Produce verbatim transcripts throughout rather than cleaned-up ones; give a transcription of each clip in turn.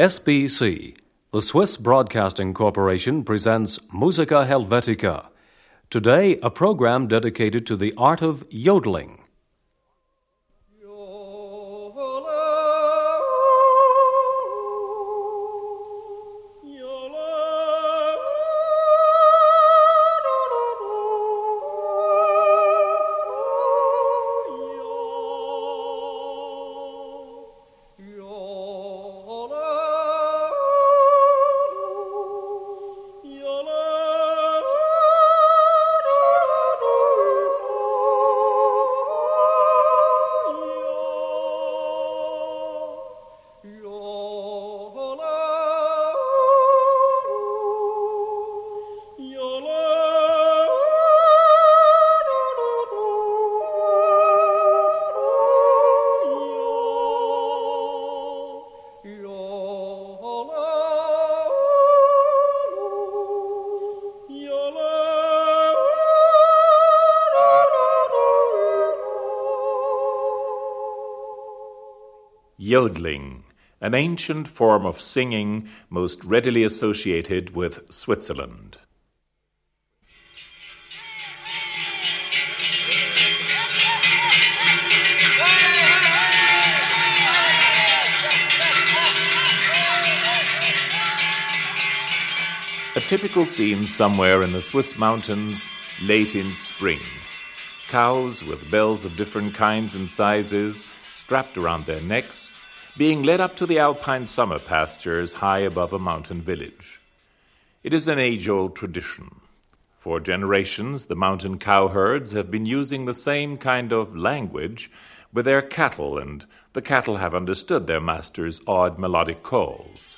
S B C, the Swiss Broadcasting Corporation, presents Musica Helvetica. Today, a program dedicated to the art of yodeling. Yodeling, an ancient form of singing most readily associated with Switzerland. A typical scene somewhere in the Swiss mountains late in spring. Cows with bells of different kinds and sizes strapped around their necks, being led up to the alpine summer pastures high above a mountain village. It is an age-old tradition. For generations, the mountain cowherds have been using the same kind of language with their cattle, and the cattle have understood their masters' odd melodic calls.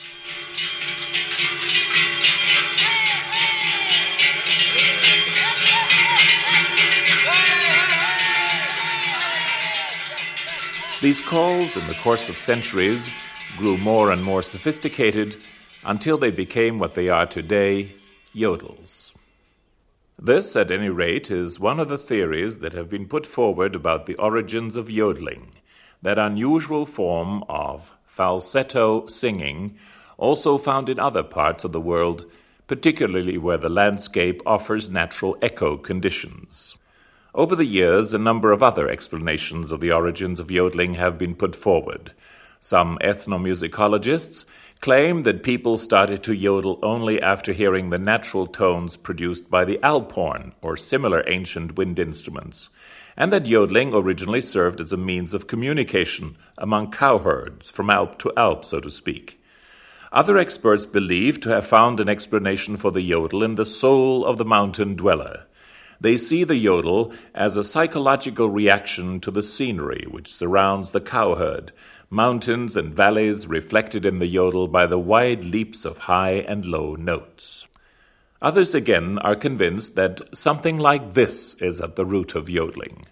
These calls, in the course of centuries, grew more and more sophisticated until they became what they are today, yodels. This, at any rate, is one of the theories that have been put forward about the origins of yodeling, that unusual form of falsetto singing, also found in other parts of the world, particularly where the landscape offers natural echo conditions. Over the years, a number of other explanations of the origins of yodeling have been put forward. Some ethnomusicologists claim that people started to yodel only after hearing the natural tones produced by the alphorn, or similar ancient wind instruments, and that yodeling originally served as a means of communication among cowherds, from alp to alp, so to speak. Other experts believe to have found an explanation for the yodel in the soul of the mountain dweller. They see the yodel as a psychological reaction to the scenery which surrounds the cowherd, mountains and valleys reflected in the yodel by the wide leaps of high and low notes. Others again are convinced that something like this is at the root of yodeling.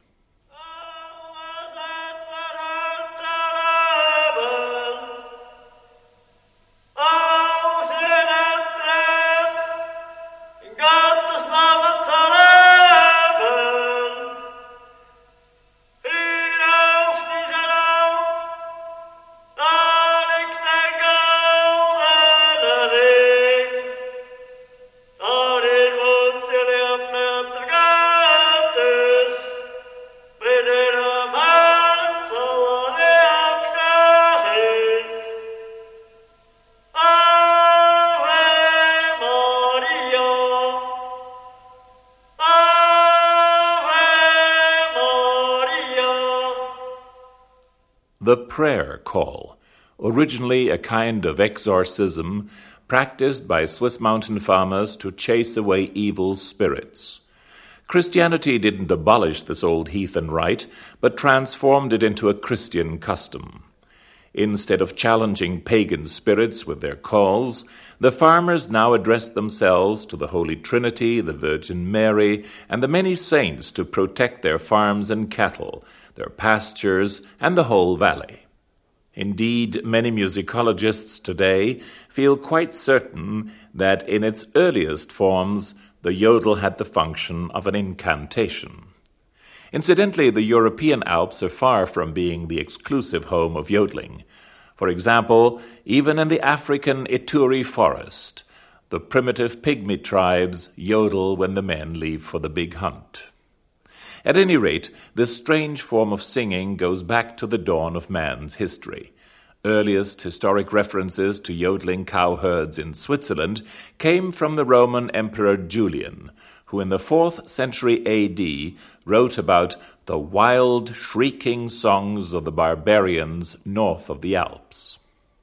The prayer call, originally a kind of exorcism practiced by Swiss mountain farmers to chase away evil spirits. Christianity didn't abolish this old heathen rite, but transformed it into a Christian custom. Instead of challenging pagan spirits with their calls, the farmers now addressed themselves to the Holy Trinity, the Virgin Mary, and the many saints to protect their farms and cattle, their pastures, and the whole valley. Indeed, many musicologists today feel quite certain that in its earliest forms, the yodel had the function of an incantation. Incidentally, the European Alps are far from being the exclusive home of yodeling. For example, even in the African Ituri forest, the primitive pygmy tribes yodel when the men leave for the big hunt. At any rate, this strange form of singing goes back to the dawn of man's history. Earliest historic references to yodeling cowherds in Switzerland came from the Roman Emperor Julian, who in the fourth century A D wrote about the wild, shrieking songs of the barbarians north of the Alps.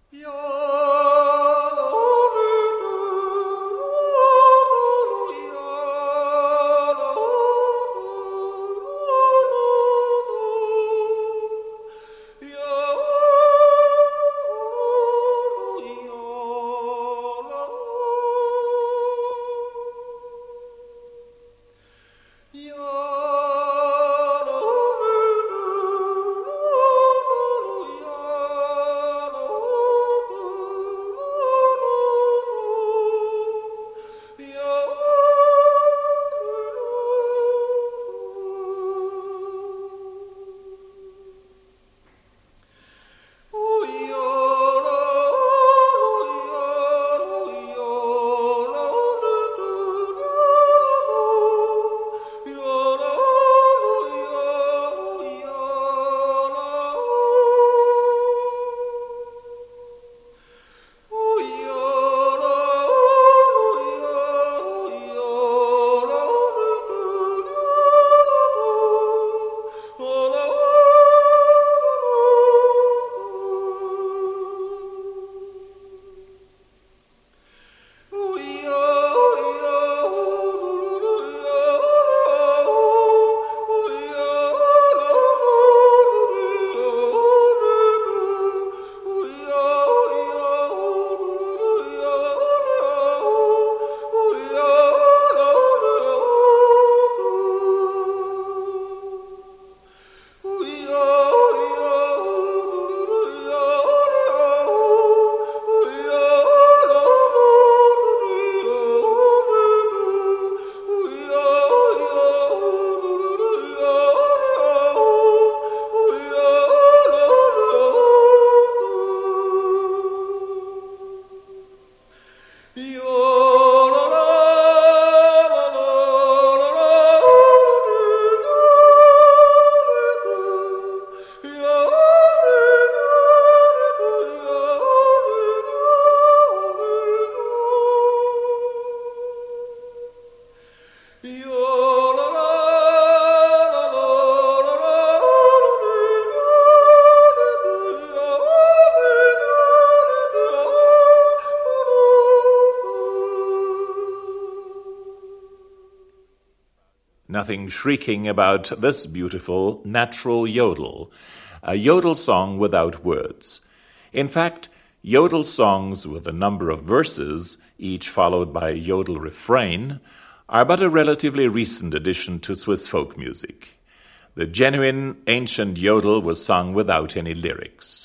Nothing shrieking about this beautiful natural yodel, a yodel song without words. In fact, yodel songs with a number of verses, each followed by a yodel refrain, are but a relatively recent addition to Swiss folk music. The genuine ancient yodel was sung without any lyrics.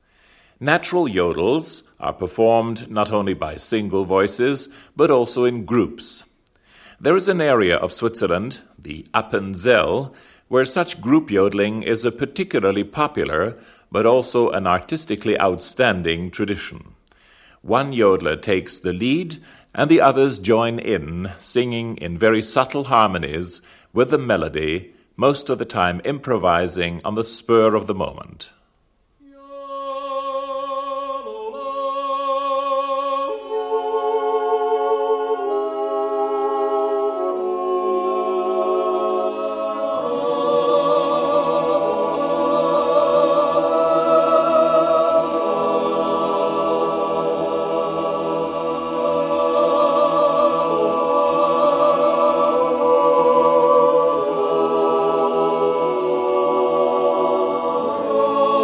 Natural yodels are performed not only by single voices, but also in groups. There is an area of Switzerland, the Appenzell, where such group yodeling is a particularly popular, but also an artistically outstanding tradition. One yodeler takes the lead, and the others join in, singing in very subtle harmonies with the melody, most of the time improvising on the spur of the moment. Oh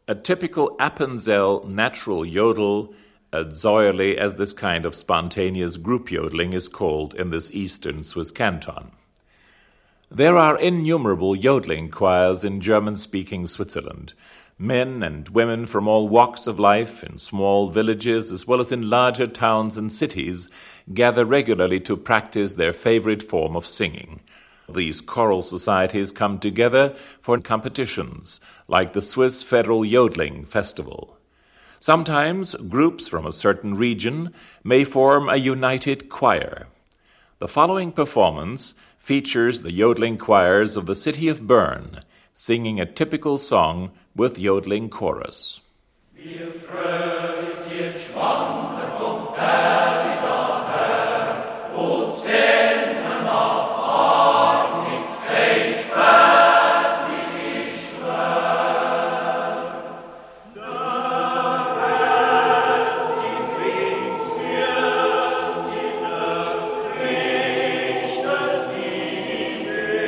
A typical Appenzell natural yodel, a Säuerli, as this kind of spontaneous group yodeling is called in this eastern Swiss canton. There are innumerable yodeling choirs in German-speaking Switzerland. Men and women from all walks of life, in small villages as well as in larger towns and cities, gather regularly to practice their favorite form of singing. These choral societies come together for competitions, like the Swiss Federal Yodeling Festival. Sometimes groups from a certain region may form a united choir. The following performance features the yodeling choirs of the city of Bern, singing a typical song with yodeling chorus. Wir freuen uns jetzt schwander vom Berg daher und sehen nach Arnig, Kreisberg, wie ich schwer. Da wird die Winzchen in der Christus sie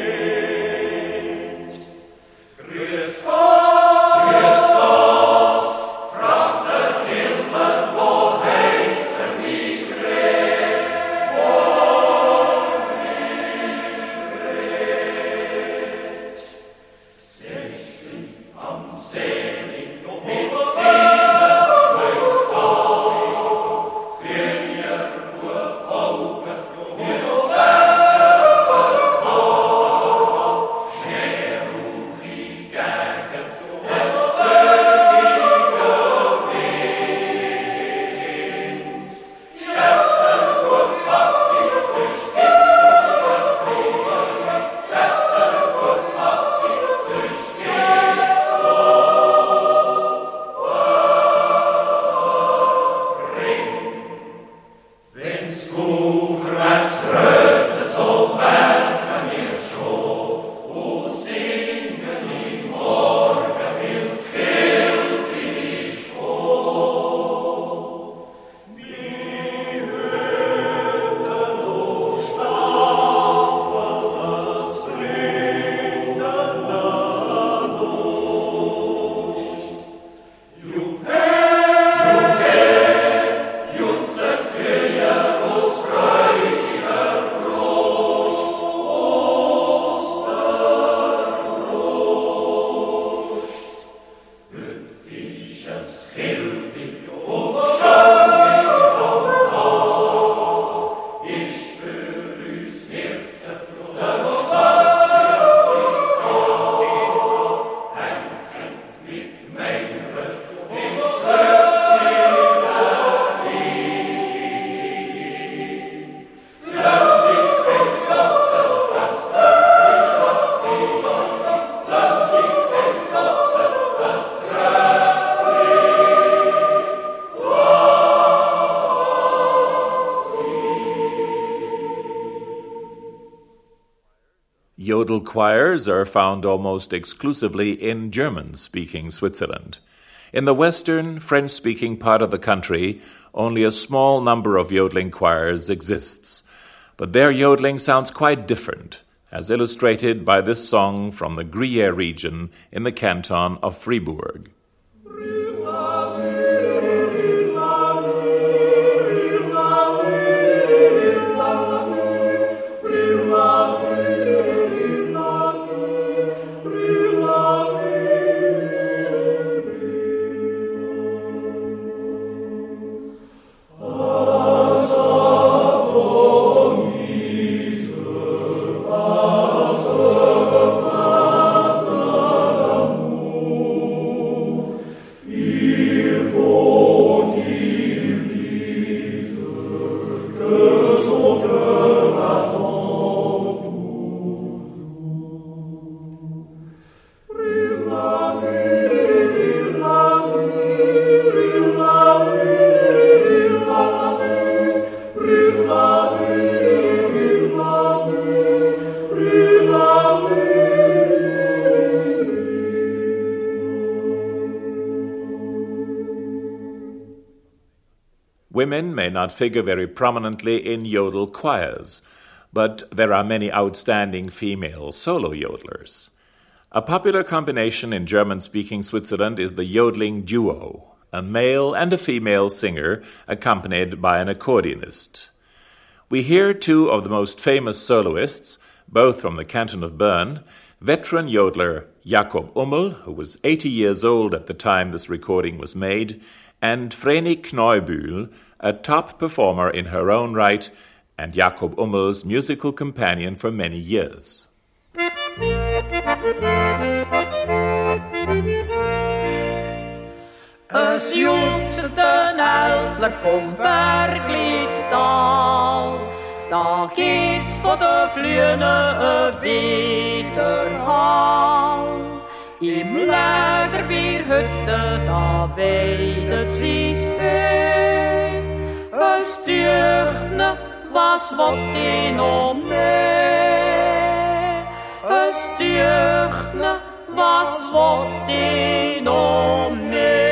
weht. Grüß Gott, grüß Gott, fragt der Himmel, woher er mich redet, woher mich redet. Setzen am Selig mit vielen Schwestern, für ihr nur Augen, nur Werke, Schnee und die Gärten, und söhnlicher Wind. Schäfter gut hat die Fisch in der Frieden, Schäfter gut hat die Fisch in so verring. Wenn's vorwärts rötet, so merken wir schon, o singen im Morgen will Quell bin ich schon. Wir hörten o Staffel, das Rinden der Lust. Juhe, Juhe, Jutze Kühe aus freudiger Brust, Osterlust. Hübsches Kilbig und schaurig am Tag, ich für uns Hirten, der Staatsgericht ein Kind mit Mängel, im Yodel choirs are found almost exclusively in German-speaking Switzerland. In the western, French-speaking part of the country, only a small number of yodeling choirs exists. But their yodeling sounds quite different, as illustrated by this song from the Gruyère region in the canton of Fribourg. Women may not figure very prominently in yodel choirs, but there are many outstanding female solo yodelers. A popular combination in German-speaking Switzerland is the yodeling duo, a male and a female singer accompanied by an accordionist. We hear two of the most famous soloists, both from the canton of Bern, veteran yodeler Jakob Ummel, who was eighty years old at the time this recording was made, and Vreni Kneubühl, a top performer in her own right and Jakob Ummel's musical companion for many years. Es jubelt den Ältler vom Berglidstal, da geht's von der Flüene Widerhall. Im Lager bei Hütte, da weidet sie's Fee. Es dürft ne, was wollt ihr noch mehr? Es dürft ne, was wollt ihr noch mehr?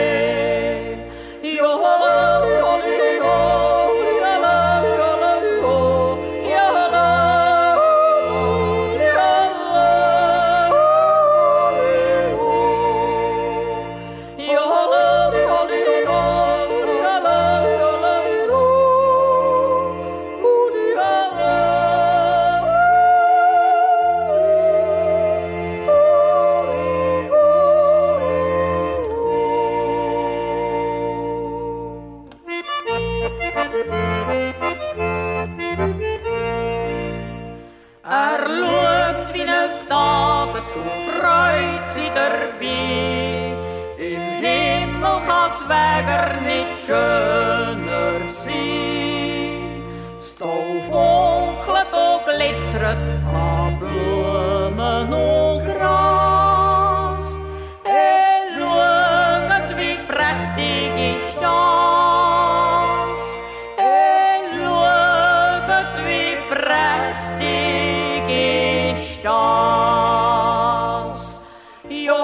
Wäger nicht schöner sein. Stau funkelt und glitzert an Blumen und Gras. Hey, schaut, wie prächtig ist das. Hey, schaut, wie prächtig ist das. Jo,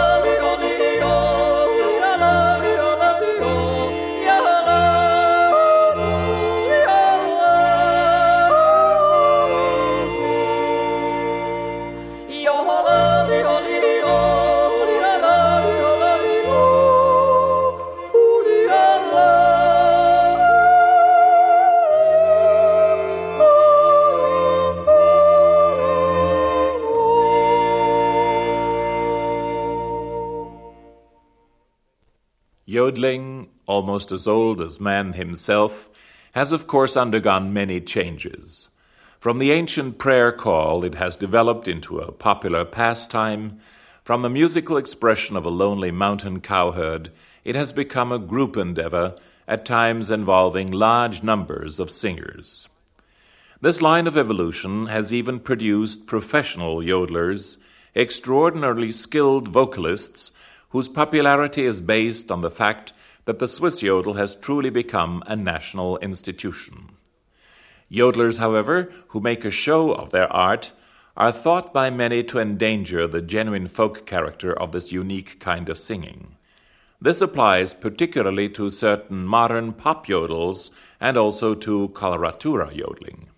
Yodeling, almost as old as man himself, has of course undergone many changes. From the ancient prayer call, it has developed into a popular pastime. From the musical expression of a lonely mountain cowherd, it has become a group endeavor, at times involving large numbers of singers. This line of evolution has even produced professional yodelers, extraordinarily skilled vocalists, whose popularity is based on the fact that the Swiss yodel has truly become a national institution. Yodelers, however, who make a show of their art, are thought by many to endanger the genuine folk character of this unique kind of singing. This applies particularly to certain modern pop yodels and also to coloratura yodeling.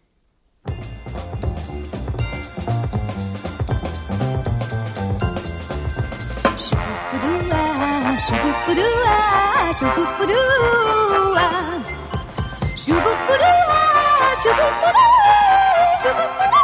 Shoo-boo-doo-ah, shoo-boo-doo-ah, shoo-boo-doo-ah, shoo-boo-doo-ah, shoo-boo-doo-ah.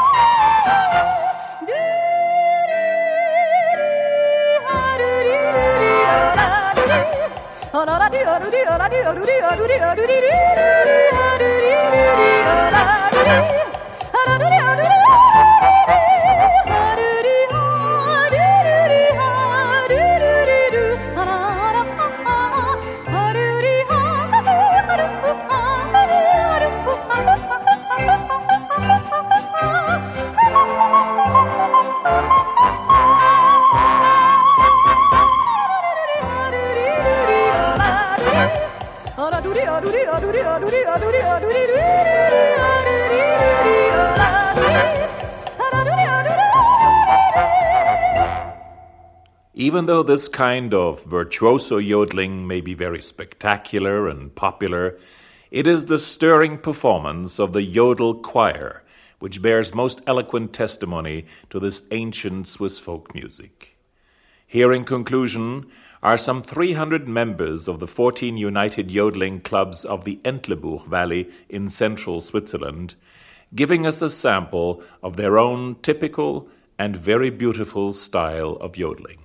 Even though this kind of virtuoso yodeling may be very spectacular and popular, it is the stirring performance of the yodel choir, which bears most eloquent testimony to this ancient Swiss folk music. Here in conclusion are some three hundred members of the fourteen united yodeling clubs of the Entlebuch Valley in central Switzerland, giving us a sample of their own typical and very beautiful style of yodeling.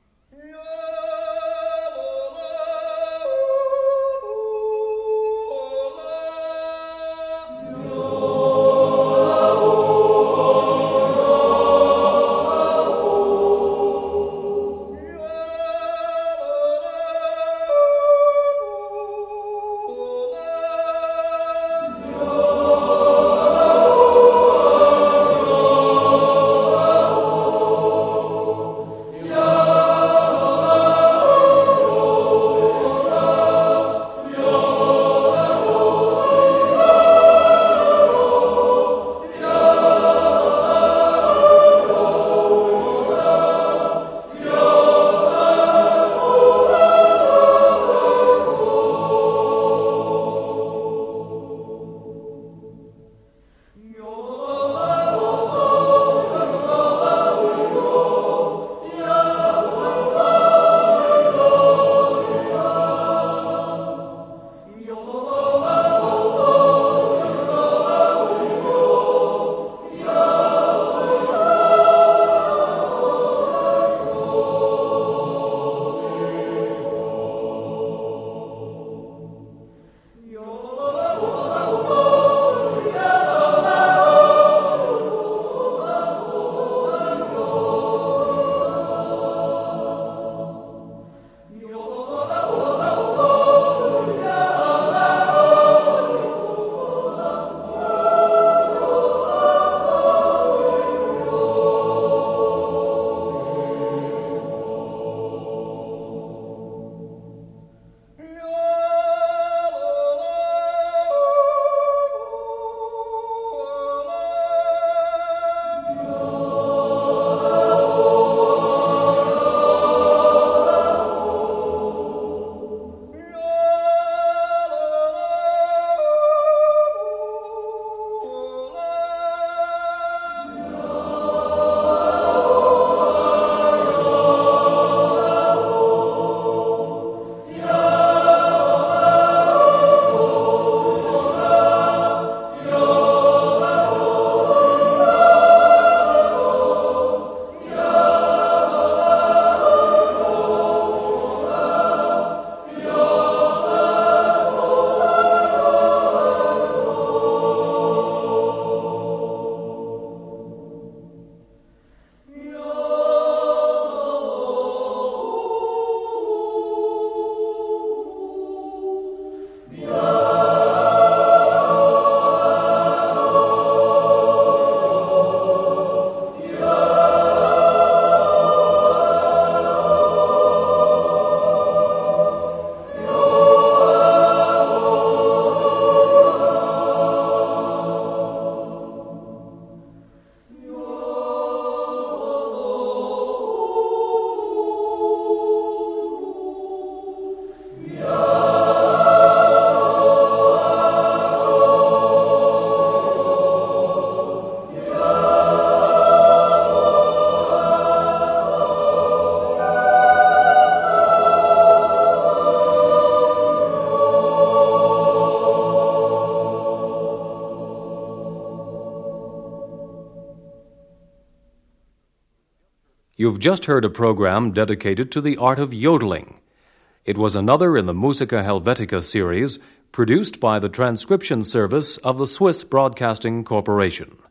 You've just heard a program dedicated to the art of yodeling. It was another in the Musica Helvetica series, produced by the transcription service of the Swiss Broadcasting Corporation.